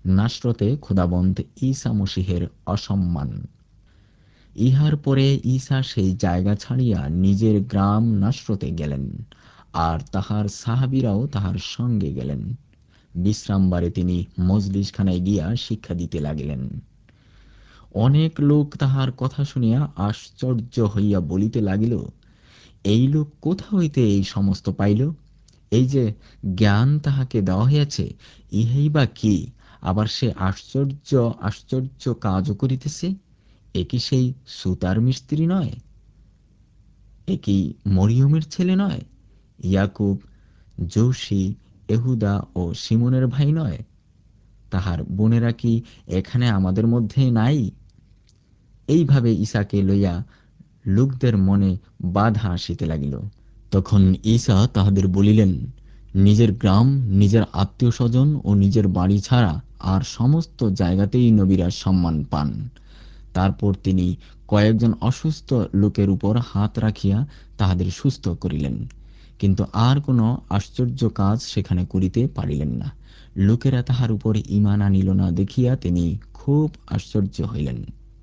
নাসরতে খোদাবন্দ ঈসা মসীহের অসম্মান। ইহার পরে ঈসা সেই জায়গা ছাড়িয়া নিজের গ্রাম নাসরতে গেলেন, আর তাহার সাহাবীরাও তাহার সঙ্গে গেলেন। বিশ্রামবারে তিনি মজলিসখানায় গিয়া শিক্ষা দিতে লাগিলেন। অনেক লোক তাহার কথা শুনিয়া আশ্চর্য হইয়া বলিতে লাগিল, এই লোক কোথা হইতে এই সমস্ত পাইল? এই যে জ্ঞান তাহাকে দেওয়া হইয়াছে, ইহাই বা কি? আবার সে আশ্চর্য আশ্চর্য কাজও করিতেছে। এ কি সেই সুতার মিস্ত্রি নয়? এ কি মরিয়মের ছেলে নয়? ইয়াকুব, জৌসি, এহুদা ও সিমনের ভাই নয়? তাহার বোনেরা কি এখানে আমাদের মধ্যে নাই? এইভাবে ঈসাকে লইয়া লোকদের মনে বাধা আসিতে লাগিল। তখন ঈসা তাহাদের বলিলেন, নিজের গ্রাম, নিজের আত্মীয় স্বজন ও নিজের বাড়ি ছাড়া আর সমস্ত জায়গাতেই নবীরা সম্মান পান। তারপর তিনি কয়েকজন অসুস্থ লোকের উপর হাত রাখিয়া তাহাদের সুস্থ করিলেন, কিন্তু আর কোনো আশ্চর্য কাজ সেখানে করিতে পারিলেন না। লোকেরা তাহার উপর ঈমান আনিল না দেখিয়া তিনি খুব আশ্চর্য হইলেন।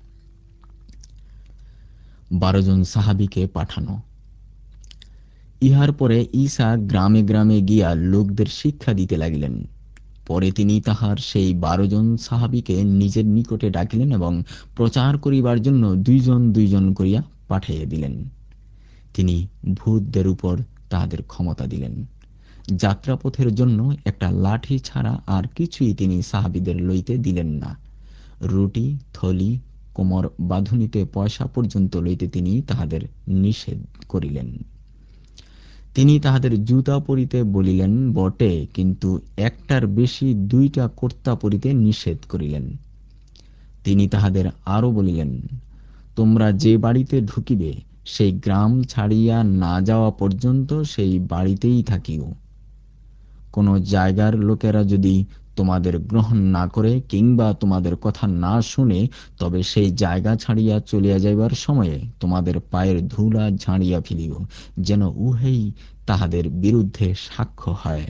12 জন সাহাবীকে পাঠানো। ইহার পরে ঈসা গ্রামে গ্রামে গিয়া লোকদের শিক্ষা দিতে লাগিলেন। পরে তিনি তাহার সেই 12 জন সাহাবীকে নিজের নিকটে ডাকিলেন এবং প্রচার করিবার জন্য দুইজন দুইজন করিয়া পাঠাইয়া দিলেন। তিনি ভূতদের উপর তাহাদের ক্ষমতা দিলেন। যাত্রাপথের জন্য একটা লাঠি ছাড়া আর কিছুই তিনি সাহাবীদের লইতে দিলেন না। রুটি, থলি, কোমর বাঁধুনিতে পয়সা পর্যন্ত লইতে তিনি তাহাদের নিষেধ করিলেন। তিনি তাহাদের জুতা পরিতে বলিলেন বটে, কিন্তু একটার বেশি 2টা কর্তা পরিতে নিষেধ করিলেন। তিনি তাহাদের আরো বলিলেন, তোমরা যে বাড়িতে ঢুকিবে, সেই গ্রাম ছাড়িয়া না যাওয়া পর্যন্ত সেই বাড়িতেই থাকিও। কোন জায়গার লোকেরা যদি তোমাদের গ্রহণ না করে কিংবা তোমাদের কথা না শুনে, তবে সেই জায়গা ছাড়িয়া চলিয়া যাইবার সময়ে তোমাদের পায়ের ধুলা ঝাড়িয়া ফেলিও, যেন উহাই তাহাদের বিরুদ্ধে সাক্ষ্য হয়।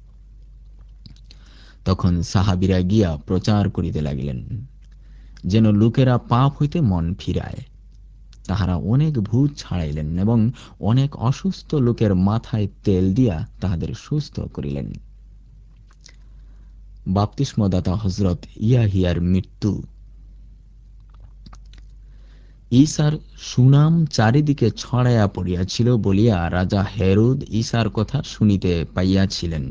তখন সাহাবীরা গিয়া প্রচার করিতে লাগিলেন, যেন লোকেরা পাপ হইতে মন ফিরায়। তাহারা অনেক ভূত ছাড়াইলেন এবং অনেক অসুস্থ লোকের মাথায় তেল দিয়া তাহাদের সুস্থ করিলেন। বাপ্তিস্মদাতা হযরত ইয়াহিয়ার মৃত্যু। ঈসার সুনাম চারিদিকে ছড়াইয়া পড়িয়াছিল বলিয়া রাজা হেরোদ ঈসার কথা শুনিতে পাইয়াছিলেন।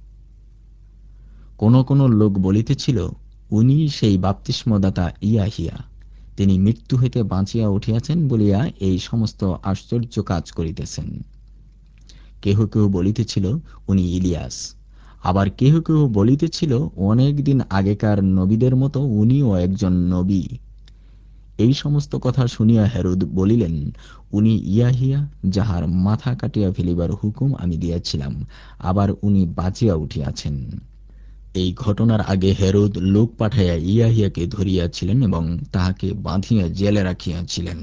কোন কোন লোক বলিতেছিল, উনি সেই বাপ্তিস্মদাতা ইয়াহিয়া। তিনি মৃত্যু হইতে বাঁচিয়া উঠিয়াছেন বলিয়া এই সমস্ত আশ্চর্য কাজ করিতেছেন। কেহ কেহ বলিতেছিল, উনি ইলিয়াস। আবার কেহ কেহ বলিতেছিল, অনেক দিন আগেকার নবীদের মতো উনিও একজন নবী। এই সমস্ত কথা শুনিয়া হেরোদ বলিলেন, উনি ইয়াহিয়া, যাহার মাথা কাটিয়া ফেলিবার হুকুম আমি দিয়াছিলাম, আবার উনি বাঁচিয়া উঠিয়াছেন। এই ঘটনার আগে হেরোদ লোক পাঠাইয়া ইয়াহিয়াকে ধরিয়াছিলেন এবং তাহাকে বাঁধিয়া জেলে রাখিয়াছিলেন।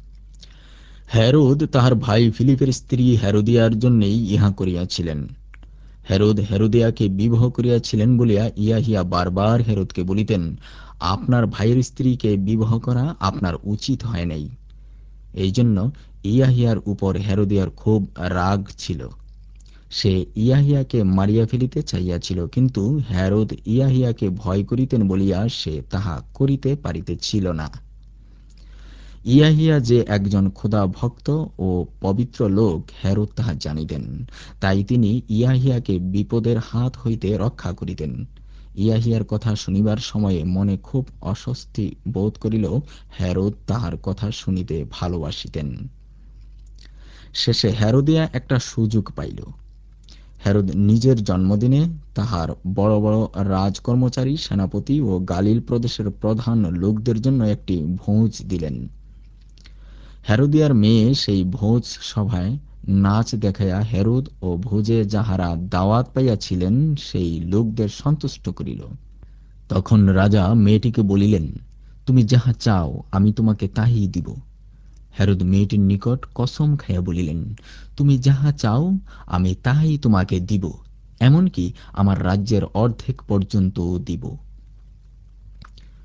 হেরোদ তাহার ভাই ফিলিপের স্ত্রী হেরোদিয়ার জন্যই ইহা করিয়াছিলেন। হেরোদ হেরোদিয়াকে বিবাহ করিয়াছিলেন বলিয়া ইয়াহিয়া বারবার হেরোদকে বলিতেন, আপনার ভাইয়ের স্ত্রীকে বিবাহ করা আপনার উচিত হয় নাই। এই জন্য ইয়াহিয়ার উপর হেরোদিয়ার খুব রাগ ছিল। সে ইয়াহিয়াকে মারিয়া ফেলিতে চাইয়াছিল, কিন্তু হেরোদ ইয়াহিয়াকে ভয় করিতেন বলিয়া সে তাহা করিতে পারিতেছিল না। ইয়াহিয়া যে একজন খোদা ভক্ত ও পবিত্র লোক, হেরোদ তাহা জানিতেন। তাই তিনি ইয়াহিয়াকে বিপদের হাত হইতে রক্ষা করিতেন। ইয়াহিয়ার কথা শুনিবার সময়ে মনে খুব অস্বস্তি বোধ করিলেও হেরোদ তাহার কথা শুনিতে ভালোবাসিতেন। শেষে হেরোদিয়া একটা সুযোগ পাইল। হেরোদ নিজের জন্মদিনে তাহার বড় বড় রাজকর্মচারী, সেনাপতি ও গালিল প্রদেশের প্রধান লোকদের জন্য একটি ভোজ দিলেন। হেরোদিয়ার মেয়ে সেই ভোজ সভায় নাচ দেখাইয়া হেরোদ ও ভোজে যাহারা দাওয়াত পাইয়াছিলেন সেই লোকদের সন্তুষ্ট করিল। তখন রাজা মেয়েটিকে বলিলেন, তুমি যাহা চাও আমি তোমাকে তাহাই দিব। হেরোদ মেয়েটির নিকট কসম খাইয়া বলিলেন, তুমি যাহা চাও আমি তাহাই তোমাকে দিব, এমনকি আমার রাজ্যের অর্ধেক পর্যন্ত দিব।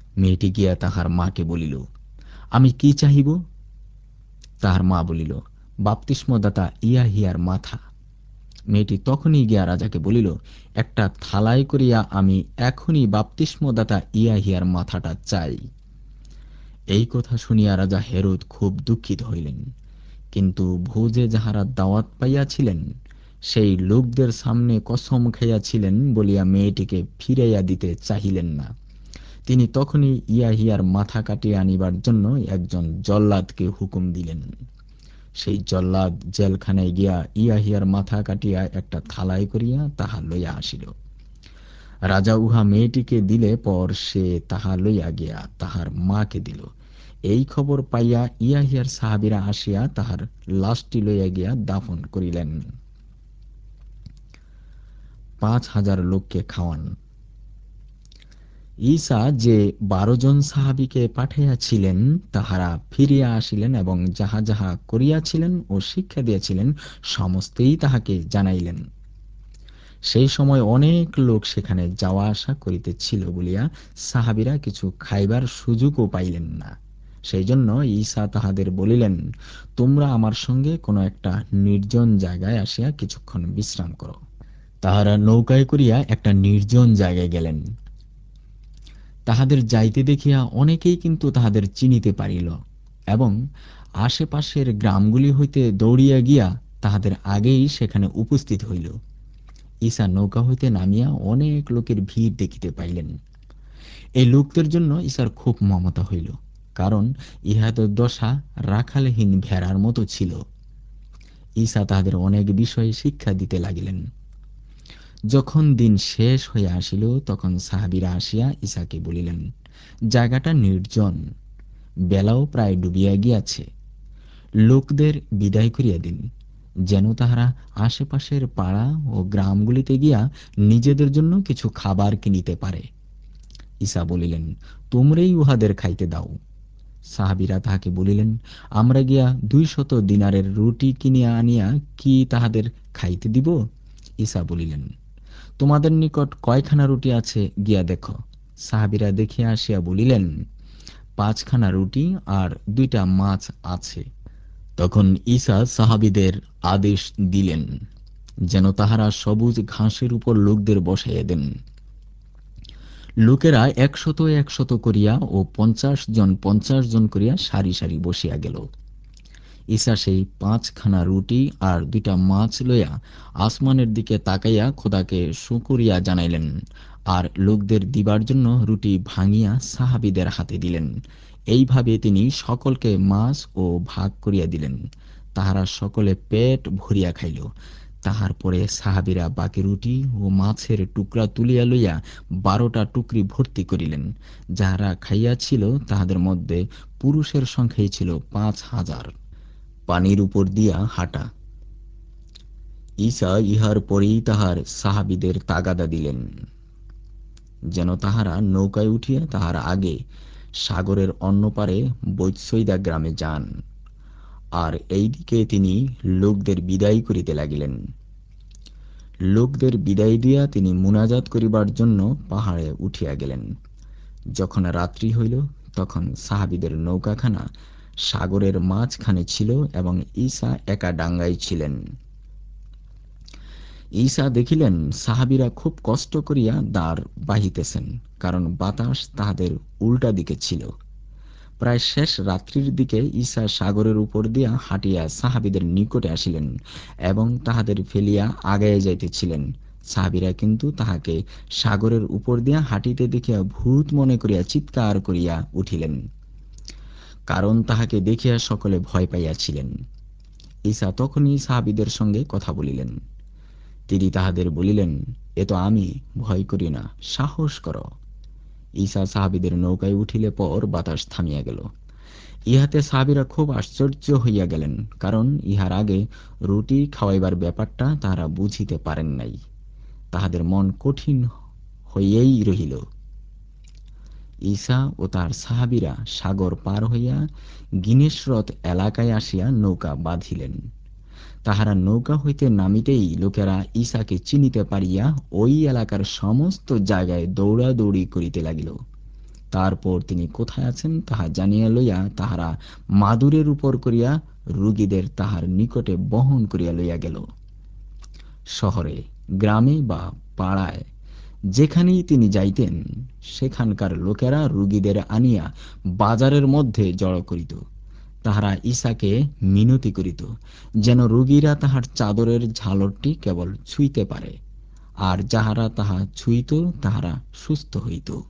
মেয়েটি গিয়া তাহার মাকে বলিল, আমি কি চাহিব? তাহার মা বলিল, বাপ্তিস্মদাতা ইয়াহিয়ার মাথা। মেয়েটি তখনই গিয়া রাজাকে বলিল, একটা থালায় করিয়া আমি এখনই বাপ্তিস্মদাতা ইয়াহিয়ার মাথাটা চাই। এই কথা শুনিয়া রাজা হেরোদ খুব দুঃখিত হইলেন, কিন্তু ভোজে যাহারা দাওয়াত পাইয়াছিলেন সেই লোকদের সামনে কসম খাইয়াছিলেন বলিয়া মেয়েটিকে ফিরাইয়া দিতে চাহিলেন না। তিনি তখনই ইয়াহিয়ার মাথা কাটিয়া আনিবার জন্য একজন জল্লাদকে হুকুম দিলেন। সেই জল্লাদ জেলখানায় গিয়া ইয়াহিয়ার মাথা কাটিয়া একটা থালায় করিয়া তাহা লইয়া আসিল। রাজা উহা মেয়েটিকে দিলে পর সে তাহা লইয়া গিয়া তাহার মাকে দিল। এই খবর পাইয়া ইয়াহিয়ার সাহাবীরা আসিয়া তাহার লাশটি লইয়া গিয়া দাফন করিলেন। ৫,০০০ লোককে খাওয়ান। ঈসা যে ১২ জন সাহাবীকে পাঠাইয়াছিলেন তাহারা ফিরিয়া আসিলেন এবং যাহা যাহা করিয়াছিলেন ও শিক্ষা দিয়াছিলেন সমস্তই তাহাকে জানাইলেন। সেই সময় অনেক লোক সেখানে যাওয়া আসা করিতেছিল বলিয়া সাহাবীরা কিছু খাইবার সুযোগও পাইলেন না। সেই জন্য ঈসা তাহাদের বলিলেন, তোমরা আমার সঙ্গে কোনো একটা নির্জন জায়গায় আসিয়া কিছুক্ষণ বিশ্রাম করো। তাহারা নৌকায় করিয়া একটা নির্জন জায়গায় গেলেন। তাহাদের যাইতে দেখিয়া অনেকেই কিন্তু তাহাদের চিনিতে পারিল এবং আশেপাশের গ্রামগুলি হইতে দৌড়িয়া গিয়া তাহাদের আগেই সেখানে উপস্থিত হইল। ঈসা নৌকা হইতে নামিয়া অনেক লোকের ভিড় দেখিতে পাইলেন। এই লোকদের জন্য ঈসার খুব মমতা হইল, কারণ ইহাদের দশা রাখালহীন ভেড়ার মতো ছিল। ঈসা তাহাদের অনেক বিষয়ে শিক্ষা দিতে লাগিলেন। যখন দিন শেষ হইয়া আসিল তখন সাহাবীরা আসিয়া ঈসাকে বলিলেন, জায়গাটা নির্জন, বেলাও প্রায় ডুবিয়া গিয়াছে, লোকদের বিদায় করিয়া দিন, যেন তাহারা আশেপাশের পাড়া ও গ্রামগুলিতে গিয়া নিজেদের জন্য কিছু খাবার কিনিতে পারে। ঈসা বলিলেন, তোমরাই উহাদের খাইতে দাও। সাহাবীরা তাহাকে বলিলেন, আমরা গিয়া ২০০ দিনারের রুটি কিনিয়া আনিয়া কি তাহাদের খাইতে দিব? ঈসা বলিলেন, তোমাদের নিকট কয়খানা রুটি আছে গিয়া দেখো। সাহাবীরা দেখিয়া আসিয়া বলিলেন, ৫খানা রুটি আর ২টা মাছ আছে। তখন ঈসা সাহাবীদের আদেশ দিলেন যেন তাহারা সবুজ ঘাসের উপর লোকদের বসাইয়া দেন। লোকেরা ১০০ করিয়া ও ৫০ জন ৫০ জন করিয়া সারি সারি বসিয়া গেল। ঈসা সেই ৫খানা রুটি আর ২টা মাছ লইয়া আসমানের দিকে তাকাইয়া খোদাকে শুকরিয়া জানাইলেন, আর লোকদের দিবার জন্য রুটি ভাঙিয়া সাহাবীদের হাতে দিলেন। এইভাবে তিনি সকলকে মাছ ও ভাগ করিয়া দিলেন। তাহারা সকলে পেট ভরিয়া খাইল। তাহার পরে সাহাবীরা বাকি রুটি ও মাছের টুকরা তুলিয়া লইয়া ১২টা টুকরি ভর্তি করিলেন। যাহারা খাইয়াছিল তাহাদের মধ্যে পুরুষের সংখ্যাই ছিল ৫,০০০। পানির উপর দিয়া হাঁটা। ঈসা ইহার পরেই তাহার সাহাবীদের তাগাদা দিলেন যেন তাহারা নৌকায় উঠিয়া তাহার আগে সাগরের অন্য পারে বৈৎসৈদা গ্রামে যান। আর এইদিকে তিনি লোকদের বিদায় করিতে লাগিলেন। লোকদের বিদায় দিয়া তিনি মুনাজাত করিবার জন্য পাহাড়ে উঠিয়া গেলেন। যখন রাত্রি হইল তখন সাহাবীদের নৌকাখানা সাগরের মাঝখানে ছিল এবং ঈসা একা ডাঙ্গায় ছিলেন। ঈসা দেখিলেন সাহাবীরা খুব কষ্ট করিয়া দাঁড় বাহিতেছেন, কারণ বাতাস তাহাদের উল্টা দিকে ছিল। প্রায় শেষ রাত্রির দিকে ঈসা সাগরের উপর দিয়া হাঁটিয়া সাহাবীদের নিকটে আসিলেন এবং তাহাদের ফেলিয়া আগাইয়া যাইতেছিলেন। সাহাবীরা কিন্তু তাহাকে সাগরের উপর দিয়া হাঁটিতে দেখিয়া ভূত মনে করিয়া চিৎকার করিয়া উঠিলেন, কারণ তাহাকে দেখিয়া সকলে ভয় পাইয়াছিলেন। ঈসা তখনই সাহাবীদের সঙ্গে কথা বলিলেন। তিনি তাহাদের বলিলেন, এ তো আমি, ভয় করি না, সাহস কর। ঈসা সাহাবীদের নৌকায় উঠিলে পর বাতাস থামিয়া গেল। ইহাতে সাহাবীরা খুব আশ্চর্য হইয়া গেলেন, কারণ ইহার আগে রুটি খাওয়াইবার ব্যাপারটা তাহারা বুঝিতে পারেন নাই। তাহাদের মন কঠিন হইয়াই রহিল। ঈসা ও তার সাহাবীরা সাগর পার হইয়া গিনেসরত এলাকায় আসিয়া নৌকা বাঁধিলেন। তাহারা নৌকা হইতে নামিতেই লোকেরা ঈসাকে চিনিতে পারিয়া ওই এলাকার সমস্ত জায়গায় দৌড়াদৌড়ি করিতে লাগিল। তারপর তিনি কোথায় আছেন তাহা জানিয়া লইয়া তাহারা মাদুরের উপর করিয়া রুগীদের তাহার নিকটে বহন করিয়া লইয়া গেল। শহরে, গ্রামে বা পাড়ায় যেখানেই তিনি যাইতেন, সেখানকার লোকেরা রুগীদের আনিয়া বাজারের মধ্যে জড়ো করিত। তাহারা ঈসাকে মিনতি করিত যেন রুগীরা তাহার চাদরের ঝালরটি কেবল ছুঁইতে পারে, আর যাহারা তাহা ছুঁইত তাহারা সুস্থ হইত।